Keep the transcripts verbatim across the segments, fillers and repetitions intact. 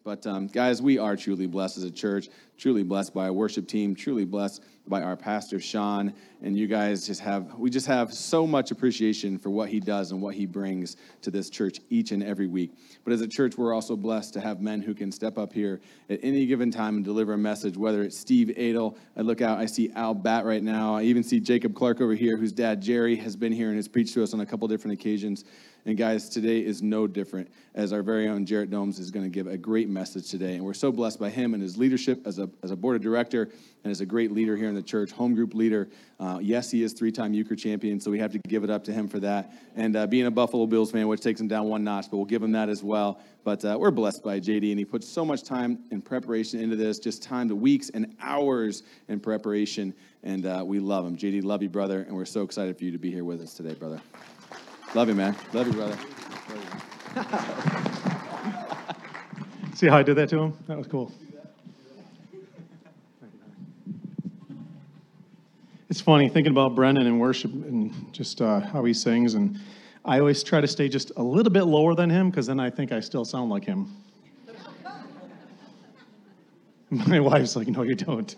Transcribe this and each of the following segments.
But um, guys, we are truly blessed as a church, truly blessed by our worship team, truly blessed by our pastor, Sean. And you guys just have, we just have so much appreciation for what he does and what he brings to this church each and every week. But as a church, we're also blessed to have men who can step up here at any given time and deliver a message, whether it's Steve Adel. I look out, I see Al Batt right now. I even see Jacob Clark over here, whose dad, Jerry, has been here and has preached to us on a couple different occasions. And guys, today is no different, as our very own Jarrett Domes is going to give a great message today. And we're so blessed by him and his leadership as a as a board of director and as a great leader here in the church, home group leader. Uh, yes, he is three-time Euchre champion, so we have to give it up to him for that. And uh, being a Buffalo Bills fan, which takes him down one notch, but we'll give him that as well. But uh, we're blessed by J D, and he puts so much time and preparation into this, just time to weeks and hours in preparation. And uh, we love him. J D, love you, brother, and we're so excited for you to be here with us today, brother. Love you, man. Love you, brother. See how I did that to him? That was cool. It's funny thinking about Brendan and worship and just uh, how he sings. And I always try to stay just a little bit lower than him because then I think I still sound like him. My wife's like, no, you don't.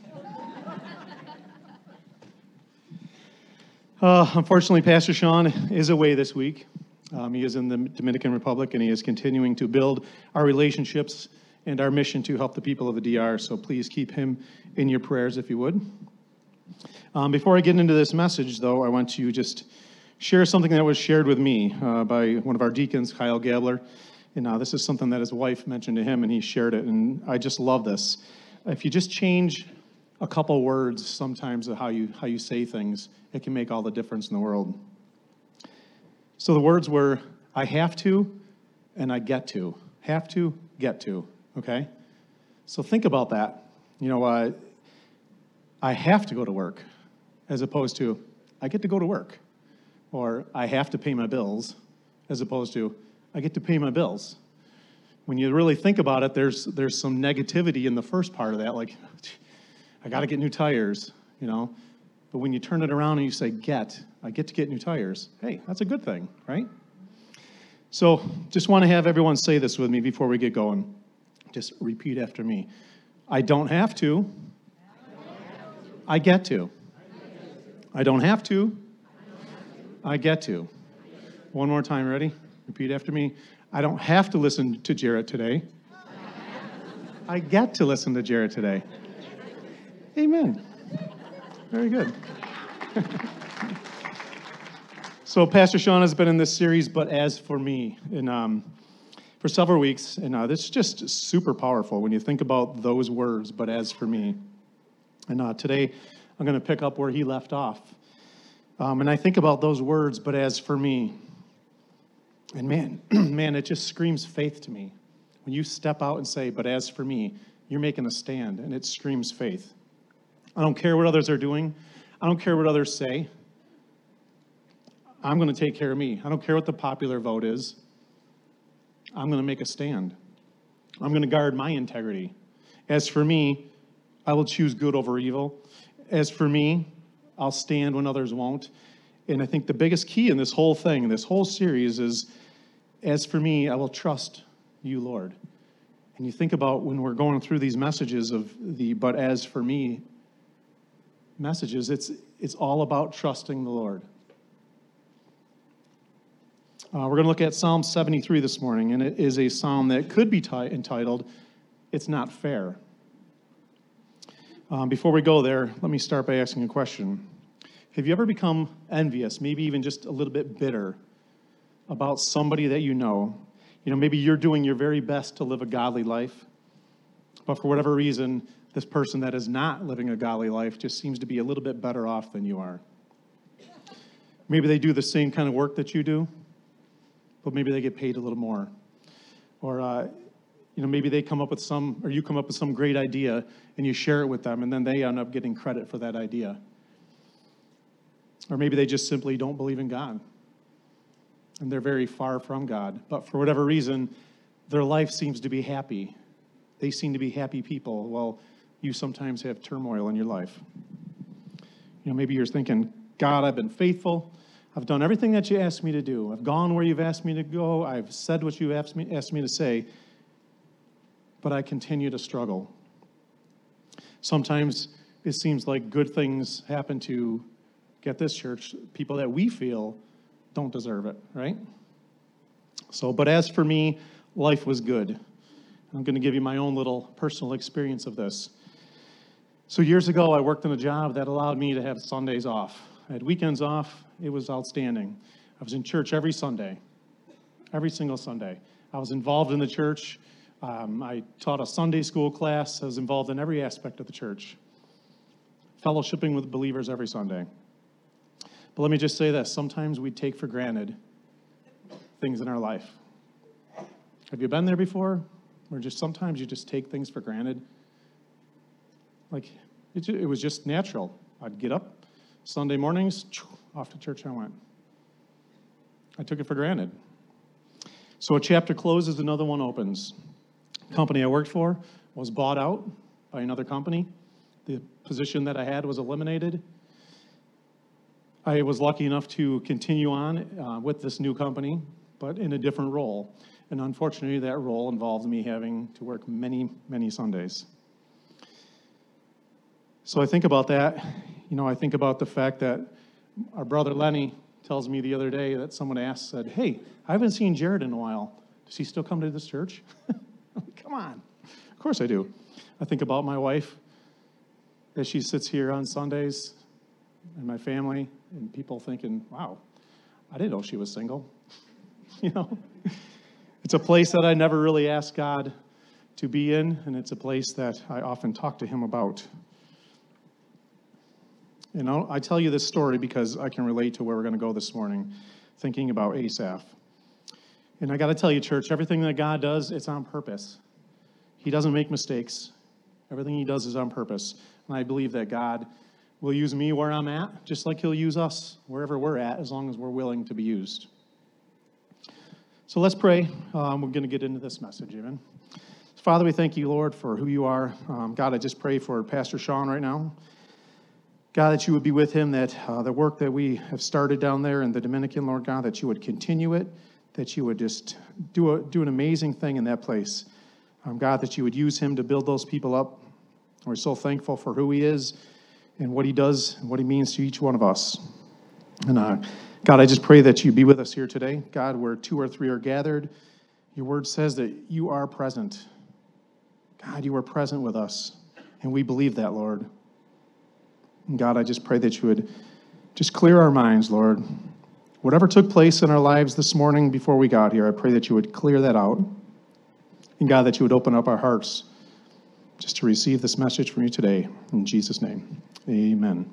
Uh, unfortunately, Pastor Sean is away this week. Um, he is in the Dominican Republic, and he is continuing to build our relationships and our mission to help the people of the D R. So please keep him in your prayers if you would. Um, before I get into this message, though, I want to just share something that was shared with me uh, by one of our deacons, Kyle Gabler. And uh, this is something that his wife mentioned to him, and he shared it. And I just love this. If you just change a couple words sometimes of how you how you say things, it can make all the difference in the world. So the words were, I have to, and I get to. Have to, get to, okay? So think about that. You know, uh, I have to go to work, as opposed to, I get to go to work. Or, I have to pay my bills, as opposed to, I get to pay my bills. When you really think about it, there's there's some negativity in the first part of that, like, I got to get new tires, you know? But when you turn it around and you say, get, I get to get new tires, hey, that's a good thing, right? So just want to have everyone say this with me before we get going. Just repeat after me. I don't have to. I get to. I don't have to. I get to. One more time, ready? Repeat after me. I don't have to listen to Jarrett today. I get to listen to Jarrett today. Amen. Very good. So Pastor Sean has been in this series, But As For Me, and um, for several weeks, and uh, this is just super powerful when you think about those words, but as for me. And uh, today, I'm going to pick up where he left off. Um, and I think about those words, but as for me. And man, man, it just screams faith to me. When you step out and say, but as for me, you're making a stand, and it screams faith. I don't care what others are doing. I don't care what others say. I'm going to take care of me. I don't care what the popular vote is. I'm going to make a stand. I'm going to guard my integrity. As for me, I will choose good over evil. As for me, I'll stand when others won't. And I think the biggest key in this whole thing, this whole series is, as for me, I will trust you, Lord. And you think about when we're going through these messages of the but as for me messages, it's it's all about trusting the Lord. Uh, we're going to look at Psalm seventy-three this morning, and it is a psalm that could be t- entitled, It's Not Fair. Um, before we go there, let me start by asking a question. Have you ever become envious, maybe even just a little bit bitter about somebody that you know? You know, maybe you're doing your very best to live a godly life, but for whatever reason, this person that is not living a godly life just seems to be a little bit better off than you are. Maybe they do the same kind of work that you do, but maybe they get paid a little more. Or, uh, you know, maybe they come up with some, or you come up with some great idea, and you share it with them, and then they end up getting credit for that idea. Or maybe they just simply don't believe in God, and they're very far from God. But for whatever reason, their life seems to be happy. They seem to be happy people. Well, you sometimes have turmoil in your life. You know, maybe you're thinking, God, I've been faithful. I've done everything that you asked me to do. I've gone where you've asked me to go. I've said what you've asked me, asked me to say. but I continue to struggle. Sometimes it seems like good things happen to, get this, church, people that we feel don't deserve it, right? So, but as for me, life was good. I'm going to give you my own little personal experience of this. So years ago, I worked in a job that allowed me to have Sundays off. I had weekends off. It was outstanding. I was in church every Sunday, every single Sunday. I was involved in the church. Um, I taught a Sunday school class. I was involved in every aspect of the church, fellowshipping with believers every Sunday. But let me just say this. Sometimes we take for granted things in our life. Have you been there before? Where just sometimes you just take things for granted? Like, it, it was just natural. I'd get up Sunday mornings, off to church I went. I took it for granted. So a chapter closes, another one opens. The company I worked for was bought out by another company. The position that I had was eliminated. I was lucky enough to continue on uh, with this new company, but in a different role. And unfortunately, that role involved me having to work many, many Sundays. So I think about that. You know, I think about the fact that our brother Lenny tells me the other day that someone asked, said, hey, I haven't seen Jared in a while. Does he still come to this church? Come on. Of course I do. I think about my wife as she sits here on Sundays and my family and people thinking, wow, I didn't know she was single. You know, it's a place that I never really asked God to be in, and it's a place that I often talk to him about. You know, I tell you this story because I can relate to where we're going to go this morning, thinking about Asaph. And I got to tell you, church, everything that God does, it's on purpose. He doesn't make mistakes. Everything he does is on purpose. And I believe that God will use me where I'm at, just like he'll use us wherever we're at, as long as we're willing to be used. So let's pray. Um, we're going to get into this message, amen. Father, we thank you, Lord, for who you are. Um, God, I just pray for Pastor Sean right now. God, that you would be with him, that uh, the work that we have started down there in the Dominican, Lord God, that you would continue it, that you would just do, a, do an amazing thing in that place. Um, God, that you would use him to build those people up. We're so thankful for who he is and what he does and what he means to each one of us. And uh, God, I just pray that you be with us here today. God, where two or three are gathered, your word says that you are present. God, you are present with us, and we believe that, Lord. And God, I just pray that you would just clear our minds, Lord. Whatever took place in our lives this morning before we got here, I pray that you would clear that out. And God, that you would open up our hearts just to receive this message from you today. In Jesus' name, amen.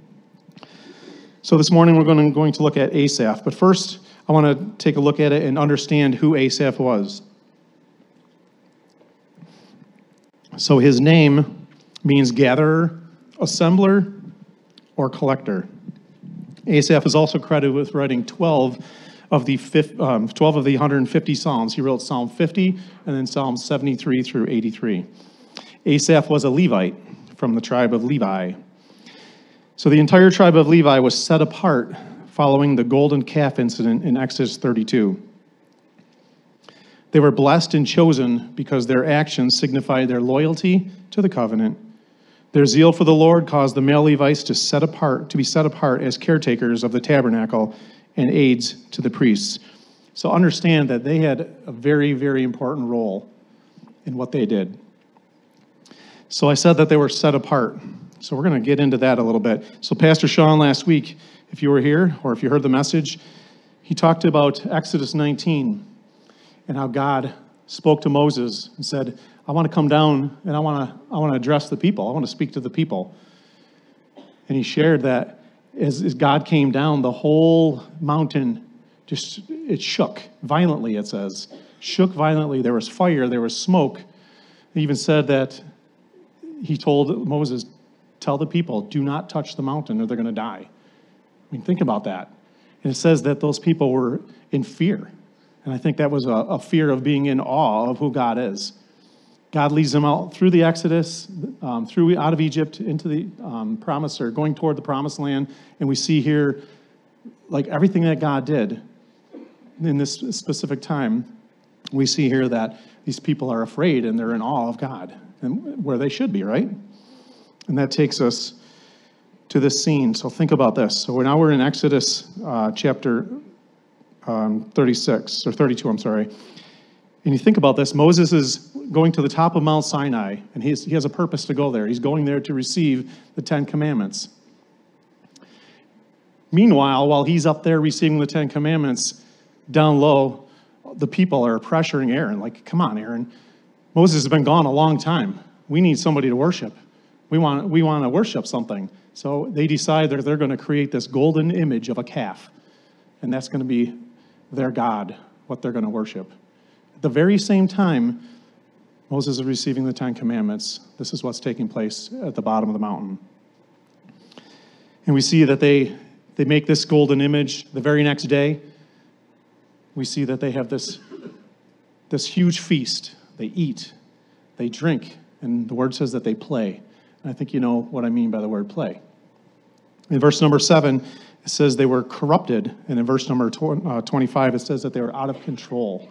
So this morning we're going to, going to look at Asaph. But first, I want to take a look at it and understand who Asaph was. So his name means gatherer, assembler, or collector. Asaph is also credited with writing twelve of the um, twelve of the one hundred fifty Psalms. He wrote Psalm fifty and then Psalms seventy-three through eighty-three. Asaph was a Levite from the tribe of Levi. So the entire tribe of Levi was set apart following the golden calf incident in Exodus thirty-two. They were blessed and chosen because their actions signified their loyalty to the covenant. Their zeal for the Lord caused the male Levites to set apart, to be set apart as caretakers of the tabernacle and aides to the priests. So understand that they had a very, very important role in what they did. So I said that they were set apart. So we're going to get into that a little bit. So Pastor Sean last week, if you were here or if you heard the message, he talked about Exodus nineteen and how God spoke to Moses and said, I want to come down and I want to I want to address the people. I want to speak to the people. And he shared that as, as God came down, the whole mountain just, it shook violently, it says. Shook violently. There was fire. There was smoke. He even said that he told Moses, tell the people, do not touch the mountain or they're going to die. I mean, think about that. And it says that those people were in fear. And I think that was a, a fear of being in awe of who God is. God leads them out through the Exodus, um, through out of Egypt into the um, promise, or going toward the promised land. And we see here, like everything that God did in this specific time, we see here that these people are afraid and they're in awe of God, and where they should be, right? And that takes us to this scene. So think about this. So now we're in Exodus uh, chapter um, thirty-six, or thirty-two, I'm sorry. And you think about this, Moses is going to the top of Mount Sinai, and he's, he has a purpose to go there. He's going there to receive the Ten Commandments. Meanwhile, while he's up there receiving the Ten Commandments, down low, the people are pressuring Aaron, like, come on, Aaron. Moses has been gone a long time. We need somebody to worship. We want, we want to worship something. So they decide that they're going to create this golden image of a calf, and that's going to be their God, what they're going to worship. At the very same time, Moses is receiving the Ten Commandments. This is what's taking place at the bottom of the mountain. And we see that they, they make this golden image. The very next day, we see that they have this, this huge feast. They eat, they drink, and the word says that they play. And I think you know what I mean by the word play. In verse number seven, it says they were corrupted. And in verse number twenty-five, it says that they were out of control.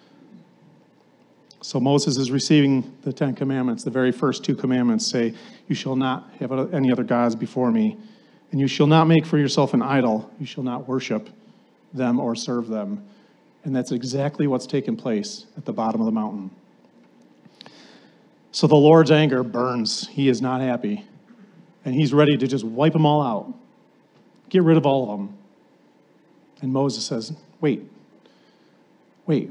So Moses is receiving the Ten Commandments. The very first two commandments say, you shall not have any other gods before me, and you shall not make for yourself an idol. You shall not worship them or serve them. And that's exactly what's taken place at the bottom of the mountain. So the Lord's anger burns. He is not happy. And he's ready to just wipe them all out. Get rid of all of them. And Moses says, wait, wait.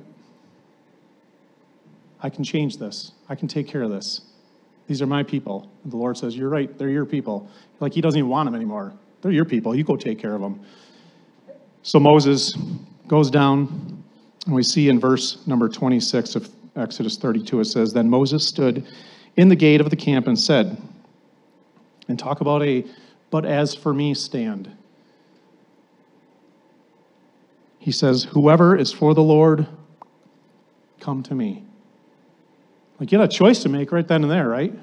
I can change this. I can take care of this. These are my people. And the Lord says, you're right, they're your people. Like he doesn't even want them anymore. They're your people. You go take care of them. So Moses goes down, and we see in verse number twenty-six of Exodus thirty-two, it says, then Moses stood in the gate of the camp and said, and talk about a, but as for me, stand. He says, whoever is for the Lord, come to me. Like you had a choice to make right then and there, right?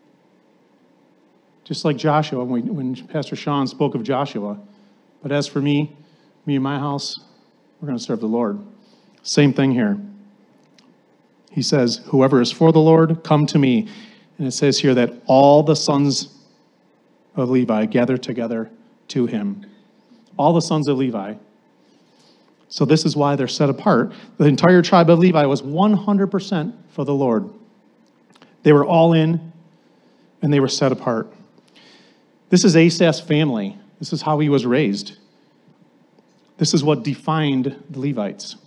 Just like Joshua, when, we, when Pastor Sean spoke of Joshua. But as for me, me and my house, we're going to serve the Lord. Same thing here. He says, whoever is for the Lord, come to me. And it says here that all the sons of Levi gather together to him. All the sons of Levi. So this is why they're set apart. The entire tribe of Levi was one hundred percent for the Lord. They were all in, and they were set apart. This is Asaph's family. This is how he was raised. This is what defined the Levites.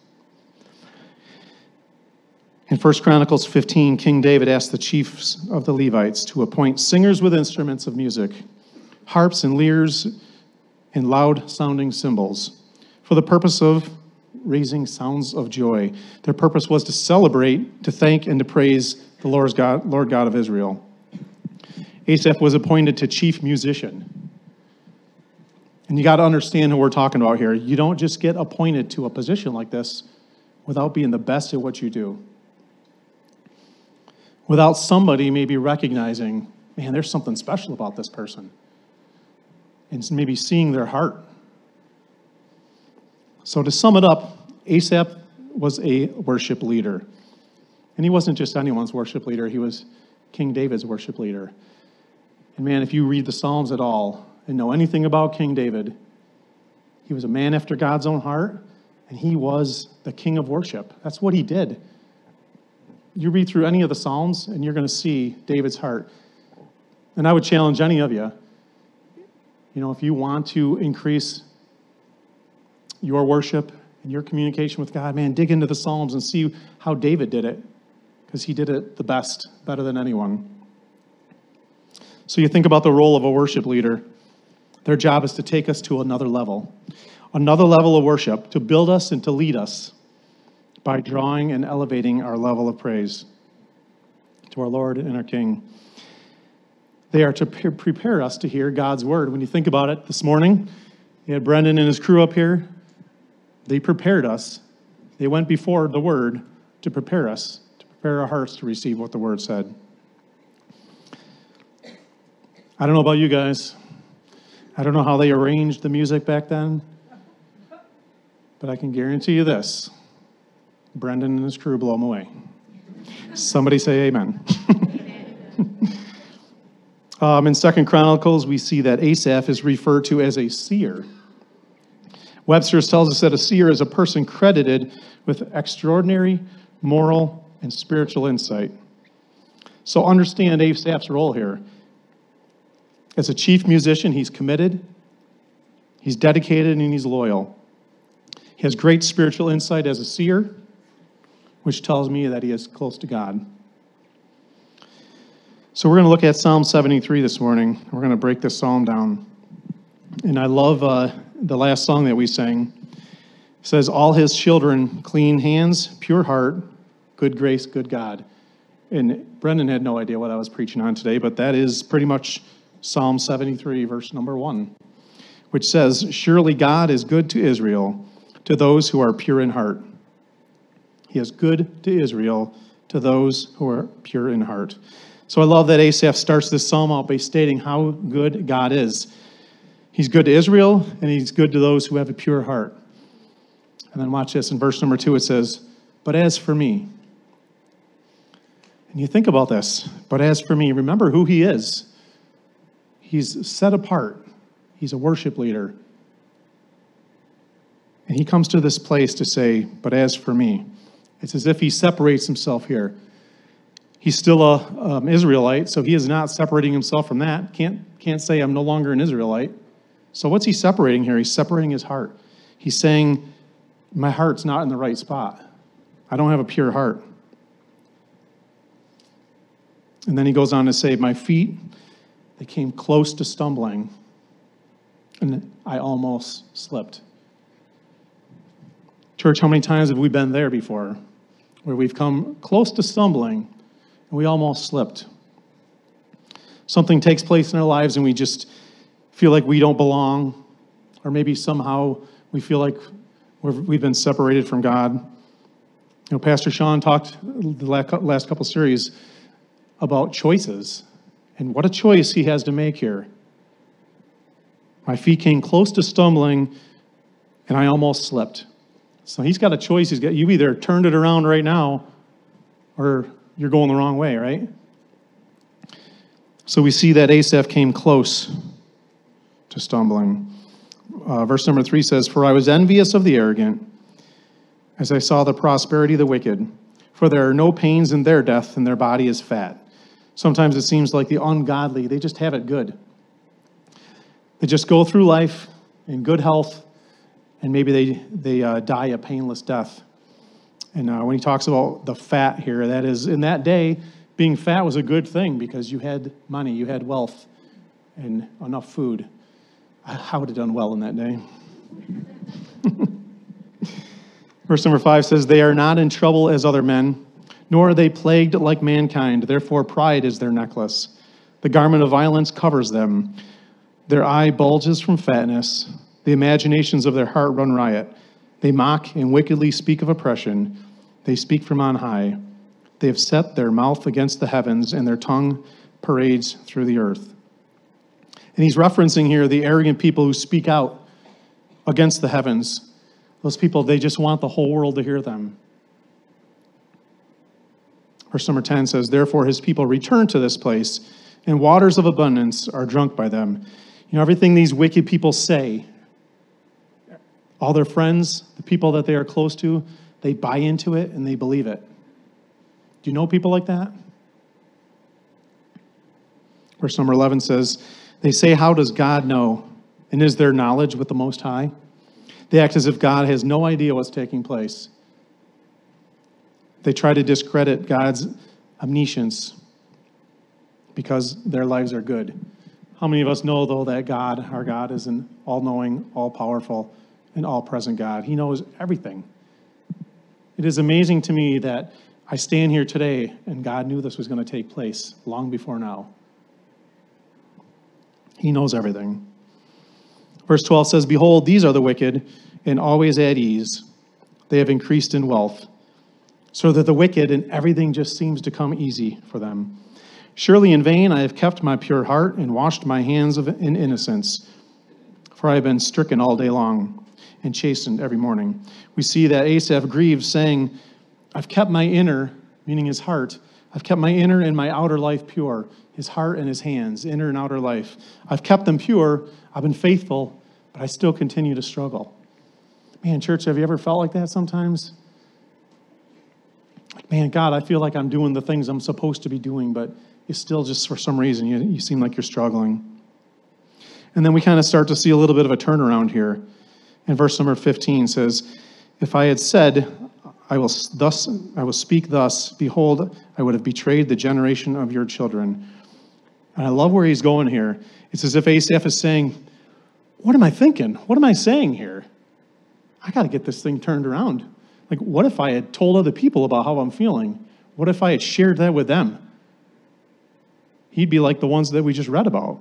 In First Chronicles fifteen, King David asked the chiefs of the Levites to appoint singers with instruments of music, harps and lyres and loud-sounding cymbals, for the purpose of raising sounds of joy. Their purpose was to celebrate, to thank, and to praise the Lord God, Lord God of Israel. Asaph was appointed to chief musician. And you got to understand who we're talking about here. You don't just get appointed to a position like this without being the best at what you do. Without somebody maybe recognizing, man, there's something special about this person. And maybe seeing their heart. So to sum it up, Asaph was a worship leader. And he wasn't just anyone's worship leader. He was King David's worship leader. And man, if you read the Psalms at all and know anything about King David, he was a man after God's own heart, and he was the king of worship. That's what he did. You read through any of the Psalms, and you're going to see David's heart. And I would challenge any of you, you know, if you want to increase your worship and your communication with God, man, dig into the Psalms and see how David did it, because he did it the best, better than anyone. So you think about the role of a worship leader. Their job is to take us to another level, another level of worship, to build us and to lead us by drawing and elevating our level of praise to our Lord and our King. They are to pre- prepare us to hear God's word. When you think about it, this morning, you had Brendan and his crew up here. They prepared us. They went before the word to prepare us, to prepare our hearts to receive what the word said. I don't know about you guys. I don't know how they arranged the music back then, but I can guarantee you this. Brendan and his crew blow them away. Somebody say amen. um, in Second Chronicles, we see that Asaph is referred to as a seer. Webster's tells us that a seer is a person credited with extraordinary moral and spiritual insight. So understand Asaph's role here. As a chief musician, he's committed, he's dedicated, and he's loyal. He has great spiritual insight as a seer, which tells me that he is close to God. So we're going to look at Psalm seventy-three this morning. We're going to break this psalm down. And I love uh, the last song that we sang. It says, all his children, clean hands, pure heart, good grace, good God. And Brendan had no idea what I was preaching on today, but that is pretty much Psalm seventy-three, verse number one, which says, surely God is good to Israel, to those who are pure in heart. He is good to Israel, to those who are pure in heart. So I love that Asaph starts this psalm out by stating how good God is. He's good to Israel, and he's good to those who have a pure heart. And then watch this. In verse number two, it says, but as for me. And you think about this. But as for me, remember who he is. He's set apart. He's a worship leader. And he comes to this place to say, but as for me. It's as if he separates himself here. He's still a um, Israelite, so he is not separating himself from that. Can't, can't say I'm no longer an Israelite. So what's he separating here? He's separating his heart. He's saying, my heart's not in the right spot. I don't have a pure heart. And then he goes on to say, my feet, they came close to stumbling, and I almost slipped. Church, how many times have we been there before, where we've come close to stumbling, and we almost slipped? Something takes place in our lives, and we just feel like we don't belong, or maybe somehow we feel like we're, we've been separated from God. You know, Pastor Sean talked the last couple series about choices, and what a choice he has to make here. My feet came close to stumbling, and I almost slipped. So he's got a choice. He's got, you either turned it around right now, or you're going the wrong way, right? So we see that Asaph came close to stumbling. Uh, verse number three says, for I was envious of the arrogant, as I saw the prosperity of the wicked. For there are no pains in their death, and their body is fat. Sometimes it seems like the ungodly, they just have it good. They just go through life in good health, and maybe they, they uh, die a painless death. And uh, when he talks about the fat here, that is, in that day, being fat was a good thing because you had money, you had wealth, and enough food. I would have done well in that day. Verse number five says, they are not in trouble as other men, nor are they plagued like mankind. Therefore pride is their necklace. The garment of violence covers them. Their eye bulges from fatness. The imaginations of their heart run riot. They mock and wickedly speak of oppression. They speak from on high. They have set their mouth against the heavens, and their tongue parades through the earth. And he's referencing here the arrogant people who speak out against the heavens. Those people, they just want the whole world to hear them. Verse number ten says, therefore his people return to this place, and waters of abundance are drunk by them. You know, everything these wicked people say, all their friends, the people that they are close to, they buy into it and they believe it. Do you know people like that? Verse number eleven says, they say, how does God know? And is there knowledge with the Most High? They act as if God has no idea what's taking place. They try to discredit God's omniscience because their lives are good. How many of us know, though, that God, our God, is an all-knowing, all-powerful, and all-present God? He knows everything. It is amazing to me that I stand here today and God knew this was going to take place long before now. He knows everything. Verse twelve says, behold, these are the wicked, and always at ease. They have increased in wealth, so that the wicked and everything just seems to come easy for them. Surely in vain I have kept my pure heart and washed my hands of in innocence, for I have been stricken all day long and chastened every morning. We see that Asaph grieves, saying, I've kept my inner, meaning his heart, I've kept my inner and my outer life pure, his heart and his hands, inner and outer life. I've kept them pure, I've been faithful, but I still continue to struggle. Man, church, have you ever felt like that sometimes? Like, man, God, I feel like I'm doing the things I'm supposed to be doing, but you still just, for some reason, you, you seem like you're struggling. And then we kind of start to see a little bit of a turnaround here. And verse number fifteen says, if I had said, I will thus I will speak thus, behold, I would have betrayed the generation of your children. And I love where he's going here. It's as if Asaph is saying, what am I thinking? What am I saying here? I got to get this thing turned around. Like, what if I had told other people about how I'm feeling? What if I had shared that with them? He'd be like the ones that we just read about.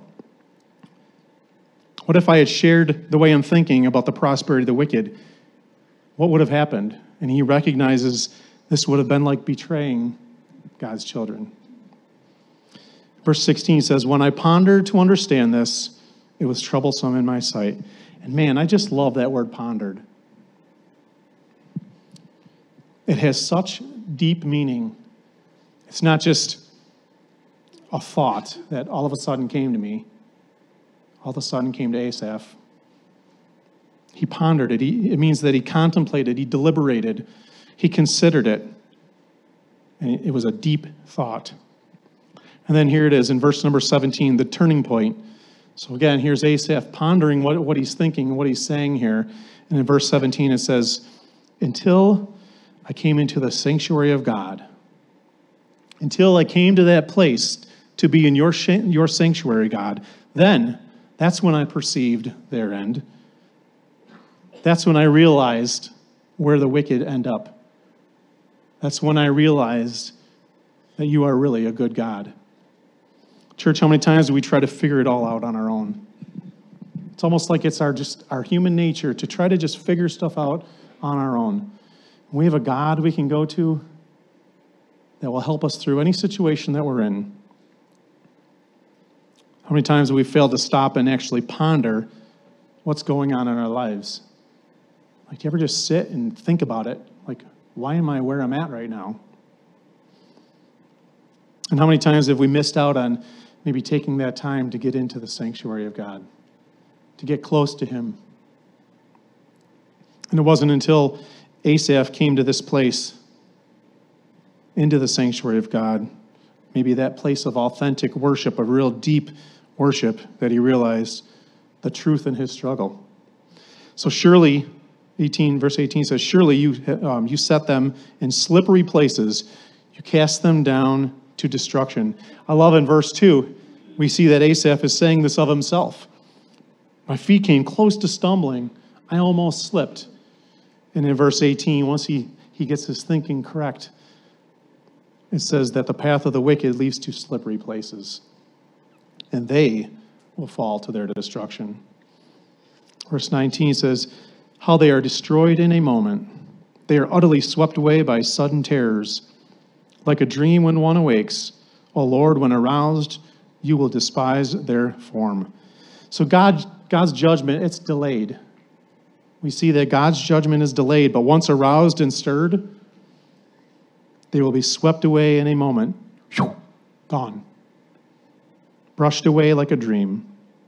What if I had shared the way I'm thinking about the prosperity of the wicked? What would have happened? And he recognizes this would have been like betraying God's children. Verse sixteen says, when I pondered to understand this, it was troublesome in my sight. And man, I just love that word pondered. It has such deep meaning. It's not just a thought that all of a sudden came to me. All of a sudden came to Asaph. He pondered it. He, it means that he contemplated, he deliberated, he considered it. And it was a deep thought. And then here it is in verse number seventeen, the turning point. So again, here's Asaph pondering what, what he's thinking, what he's saying here. And in verse seventeen, it says, until I came into the sanctuary of God, until I came to that place to be in your, your sanctuary, God, then that's when I perceived their end. That's when I realized where the wicked end up. That's when I realized that you are really a good God. Church, how many times do we try to figure it all out on our own? It's almost like it's our just our human nature to try to just figure stuff out on our own. We have a God we can go to that will help us through any situation that we're in. How many times have we failed to stop and actually ponder what's going on in our lives? Like, do you ever just sit and think about it? Like, why am I where I'm at right now? And how many times have we missed out on maybe taking that time to get into the sanctuary of God, to get close to him? And it wasn't until Asaph came to this place, into the sanctuary of God, maybe that place of authentic worship, of real deep worship, that he realized the truth in his struggle. So surely, eighteen, verse eighteen says, surely you, um, you set them in slippery places, you cast them down to destruction. I love in verse two, we see that Asaph is saying this of himself. My feet came close to stumbling, I almost slipped. And in verse eighteen, once he, he gets his thinking correct, it says that the path of the wicked leads to slippery places, and they will fall to their destruction. Verse nineteen says, how they are destroyed in a moment. They are utterly swept away by sudden terrors. Like a dream when one awakes, O Lord, when aroused, you will despise their form. So God, God's judgment, it's delayed. We see that God's judgment is delayed, but once aroused and stirred, they will be swept away in a moment. Whew, gone. Brushed away like a dream.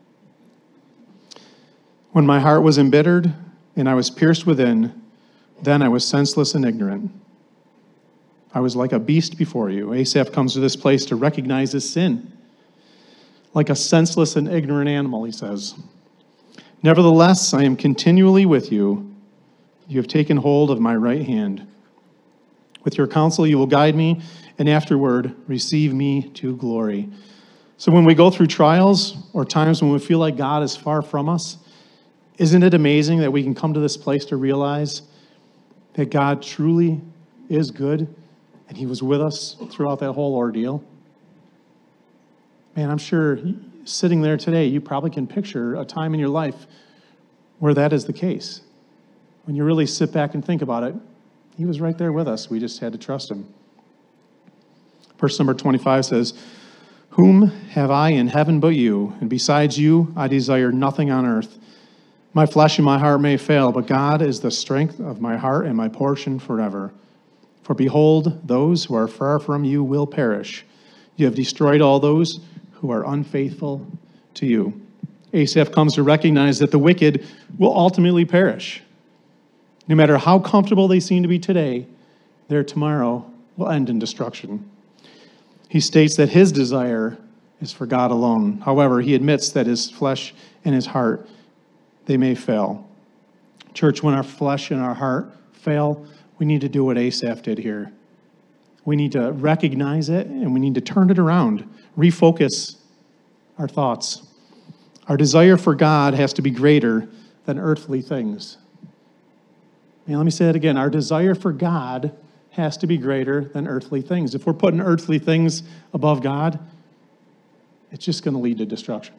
When my heart was embittered and I was pierced within, then I was senseless and ignorant. I was like a beast before you. Asaph comes to this place to recognize his sin. Like a senseless and ignorant animal, he says. Nevertheless, I am continually with you. You have taken hold of my right hand. With your counsel, you will guide me, and afterward, receive me to glory. So when we go through trials or times when we feel like God is far from us, isn't it amazing that we can come to this place to realize that God truly is good and he was with us throughout that whole ordeal? Man, I'm sure sitting there today, you probably can picture a time in your life where that is the case. When you really sit back and think about it, he was right there with us. We just had to trust him. Verse number twenty-five says, whom have I in heaven but you? And besides you, I desire nothing on earth. My flesh and my heart may fail, but God is the strength of my heart and my portion forever. For behold, those who are far from you will perish. You have destroyed all those who are unfaithful to you. Asaph comes to recognize that the wicked will ultimately perish. No matter how comfortable they seem to be today, their tomorrow will end in destruction. He states that his desire is for God alone. However, he admits that his flesh and his heart, they may fail. Church, when our flesh and our heart fail, we need to do what Asaph did here. We need to recognize it, and we need to turn it around, refocus our thoughts. Our desire for God has to be greater than earthly things. And let me say that again. Our desire for God has to be greater than earthly things. If we're putting earthly things above God, it's just going to lead to destruction.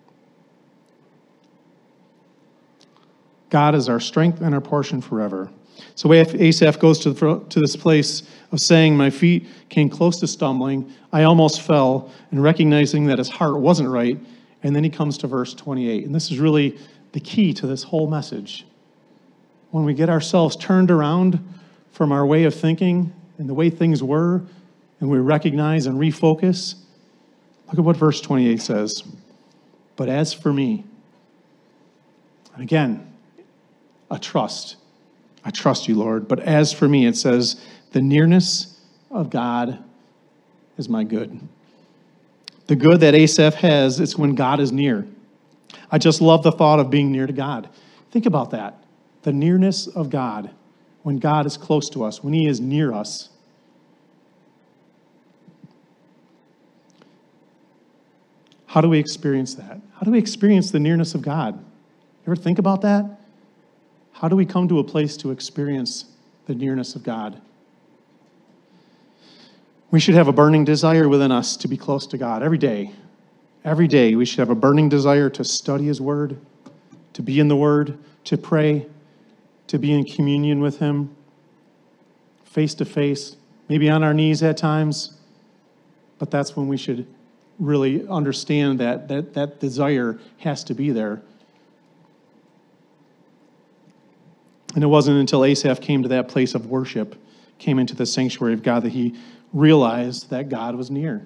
God is our strength and our portion forever. So Asaph goes to, the, to this place of saying, my feet came close to stumbling, I almost fell, and recognizing that his heart wasn't right. And then he comes to verse twenty-eight. And this is really the key to this whole message. When we get ourselves turned around from our way of thinking and the way things were, and we recognize and refocus, look at what verse twenty-eight says. But as for me, and again, a trust. I trust you, Lord. But as for me, it says, the nearness of God is my good. The good that Asaph has is when God is near. I just love the thought of being near to God. Think about that. The nearness of God, when God is close to us, when he is near us. How do we experience that? How do we experience the nearness of God? You ever think about that? How do we come to a place to experience the nearness of God? We should have a burning desire within us to be close to God every day. Every day we should have a burning desire to study his word, to be in the word, to pray, to be in communion with him, face to face, maybe on our knees at times. But that's when we should really understand that that, that desire has to be there. And it wasn't until Asaph came to that place of worship, came into the sanctuary of God, that he realized that God was near.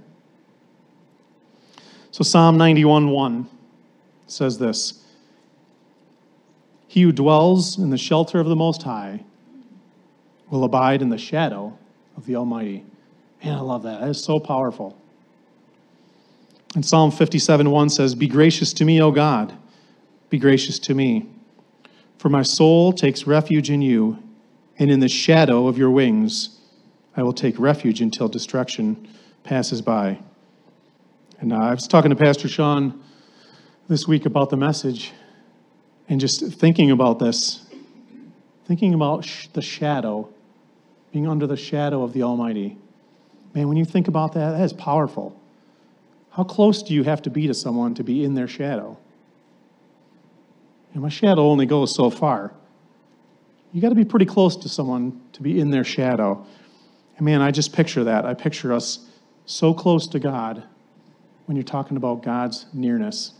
So Psalm ninety-one one says this, he who dwells in the shelter of the Most High will abide in the shadow of the Almighty. Man, I love that. That is so powerful. And Psalm fifty-seven one says, be gracious to me, O God, be gracious to me. For my soul takes refuge in you, and in the shadow of your wings I will take refuge until destruction passes by. And uh, I was talking to Pastor Sean this week about the message, and just thinking about this, thinking about sh- the shadow, being under the shadow of the Almighty. Man, when you think about that, that is powerful. How close do you have to be to someone to be in their shadow? And my shadow only goes so far. You got to be pretty close to someone to be in their shadow. And man, I just picture that. I picture us so close to God when you're talking about God's nearness.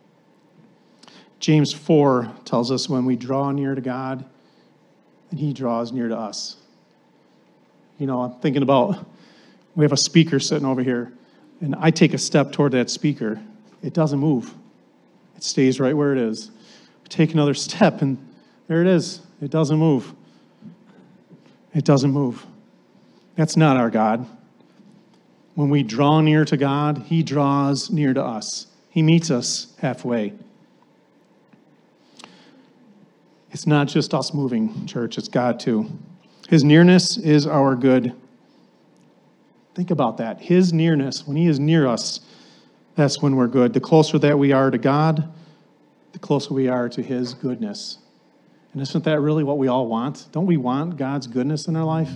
James four tells us when we draw near to God, and he draws near to us. You know, I'm thinking about, we have a speaker sitting over here, and I take a step toward that speaker. It doesn't move. It stays right where it is. I take another step, and there it is. It doesn't move. It doesn't move. That's not our God. When we draw near to God, he draws near to us. He meets us halfway. It's not just us moving, church. It's God too. His nearness is our good. Think about that. His nearness, when he is near us, that's when we're good. The closer that we are to God, the closer we are to his goodness. And isn't that really what we all want? Don't we want God's goodness in our life?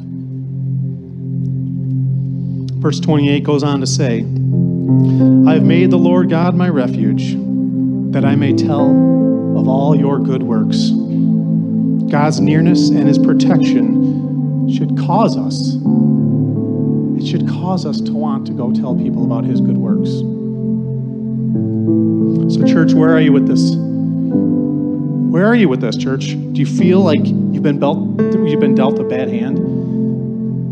Verse twenty-eight goes on to say, I have made the Lord God my refuge, that I may tell of all your good works. God's nearness and his protection should cause us, it should cause us to want to go tell people about his good works. So church, where are you with this? Where are you with this, church? Do you feel like you've been dealt, you've been dealt a bad hand?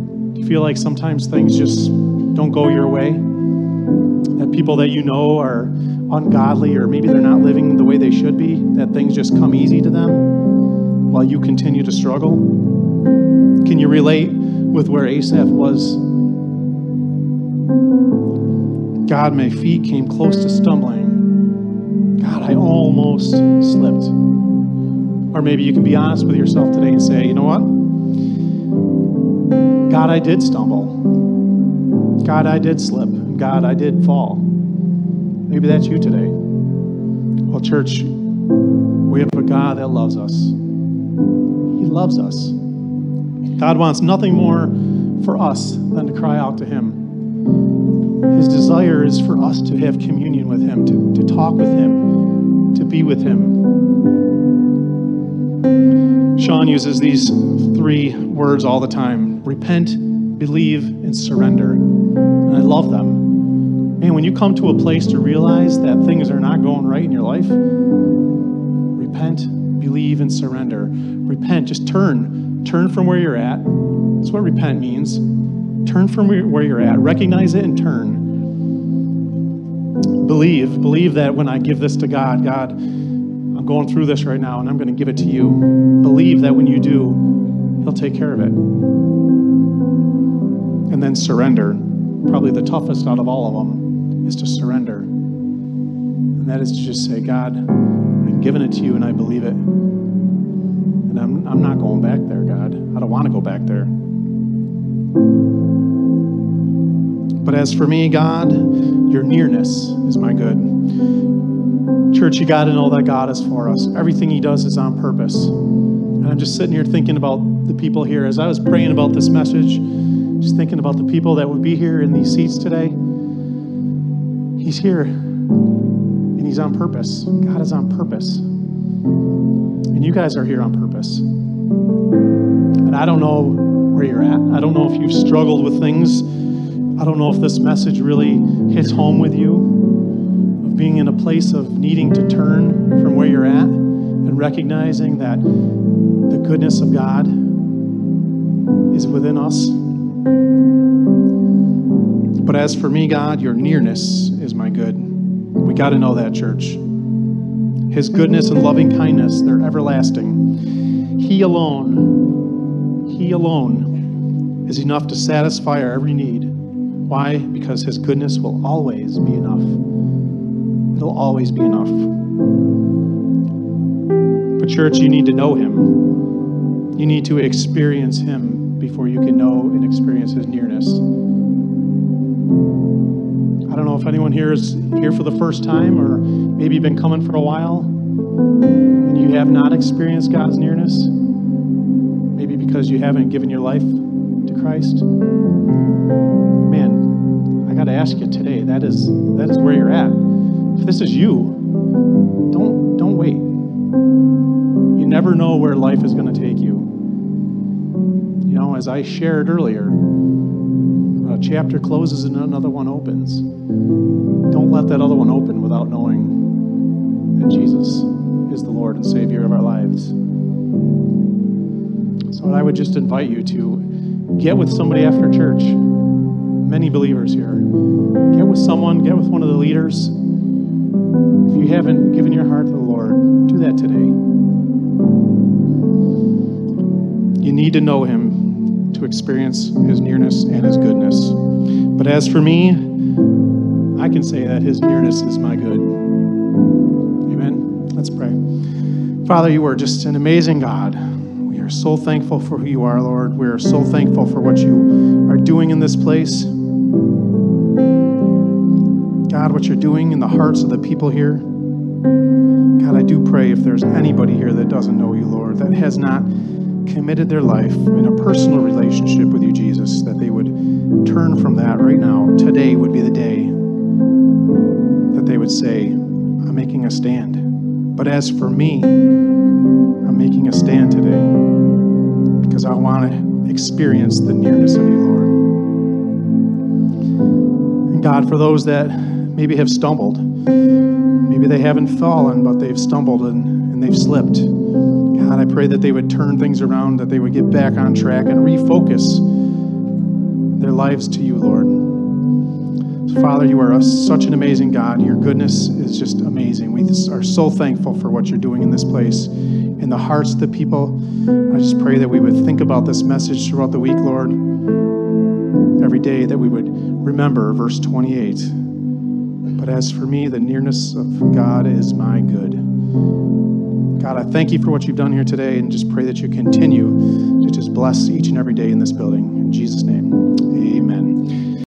feel like sometimes things just don't go your way, that people that you know are ungodly, or maybe they're not living the way they should be, that things just come easy to them while you continue to struggle? Can you relate with where Asaph was? God, my feet came close to stumbling. God, I almost slipped. Or maybe you can be honest with yourself today and say, you know what? God, I did stumble. God, I did slip. God, I did fall. Maybe that's you today. Well, church, we have a God that loves us. He loves us. God wants nothing more for us than to cry out to him. His desire is for us to have communion with him, to, to talk with him, to be with him. Sean uses these three words all the time: repent, believe, and surrender. And I love them. Man, when you come to a place to realize that things are not going right in your life, repent, believe, and surrender. Repent, just turn. Turn from where you're at. That's what repent means. Turn from where you're at. Recognize it and turn. Believe. Believe that when I give this to God, God, I'm going through this right now and I'm going to give it to you. Believe that when you do, he'll take care of it. And then surrender. Probably the toughest out of all of them is to surrender. And that is to just say, God, I'm giving it to you and I believe it. And I'm, I'm not going back there, God. I don't want to go back there. But as for me, God, your nearness is my good. Church, you got to know that God is for us. Everything he does is on purpose. And I'm just sitting here thinking about the people here. As I was praying about this message, just thinking about the people that would be here in these seats today. He's here, and he's on purpose. God is on purpose. And you guys are here on purpose. And I don't know where you're at. I don't know if you've struggled with things. I don't know if this message really hits home with you, of being in a place of needing to turn from where you're at and recognizing that the goodness of God is within us. But as for me, God, your nearness is my good. We got to know that, church. His goodness and loving kindness, they're everlasting. He alone, he alone is enough to satisfy our every need. Why? Because his goodness will always be enough. It'll always be enough. But church, you need to know him. You need to experience him before you can know and experience his nearness. I don't know if anyone here is here for the first time, or maybe you've been coming for a while and you have not experienced God's nearness. Maybe because you haven't given your life to Christ. Man, I got to ask you today, that is that is where you're at. If this is you, don't don't wait. You never know where life is going to take you. You know, as I shared earlier, a chapter closes and another one opens. Don't let that other one open without knowing that Jesus is the Lord and Savior of our lives. So I would just invite you to get with somebody after church. Many believers here. Get with someone, get with one of the leaders. If you haven't given your heart to the Lord, do that today. You need to know him to experience his nearness and his goodness. But as for me, I can say that his nearness is my good. Amen. Let's pray. Father, you are just an amazing God. We are so thankful for who you are, Lord. We are so thankful for what you are doing in this place. God, what you're doing in the hearts of the people here. God, I do pray if there's anybody here that doesn't know you, Lord, that has not committed their life in a personal relationship with you, Jesus, that they would turn from that right now. Today would be the day that they would say, I'm making a stand. But as for me, I'm making a stand today because I want to experience the nearness of you, Lord. And God, for those that maybe have stumbled, maybe they haven't fallen, but they've stumbled and, and they've slipped. God, I pray that they would turn things around, that they would get back on track and refocus lives to you, Lord. So, Father, you are a, such an amazing God. Your goodness is just amazing. We are so thankful for what you're doing in this place, in the hearts of the people. I just pray that we would think about this message throughout the week, Lord. Every day that we would remember verse twenty-eight. But as for me, the nearness of God is my good. God, I thank you for what you've done here today, and just pray that you continue to just bless each and every day in this building. In Jesus' name, amen.